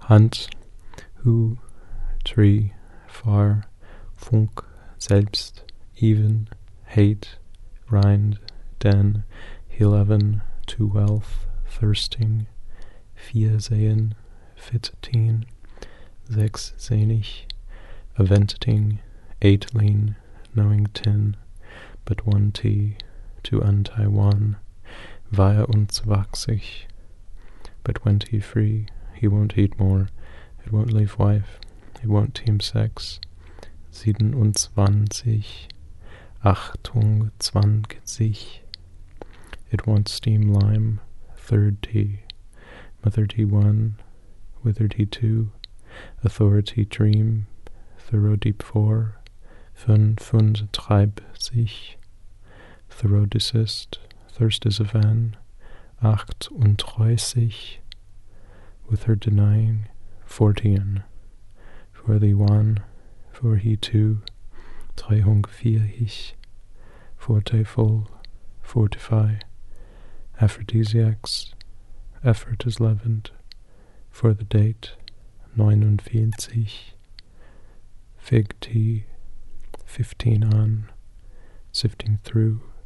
Hand, Hu, Tree, Far, Funk, Selbst, Even, Hate, Rind, Den, 11, To Wealth, Thirsting, 4 Sehen, 14, 6 Sehnig, Aventing, 8 Lean, Knowing 10, but 1 T, to untie 1, war uns wachsig, but 23, he won't eat more, it won't leave wife, it won't team sex, 27, Achtung, 20, it won't steam lime, 3rd T, Mother T1, Wither T2, Authority Dream, Thorough Deep 4, 5 Treib sich, Thoreau Desist, Thirst is a Van, 38, with her denying, 14, for the 1, for he 2, 43, forte full, 45, aphrodisiacs, effort is leavened, for the date, 49, fig tea, 15 on, sifting through,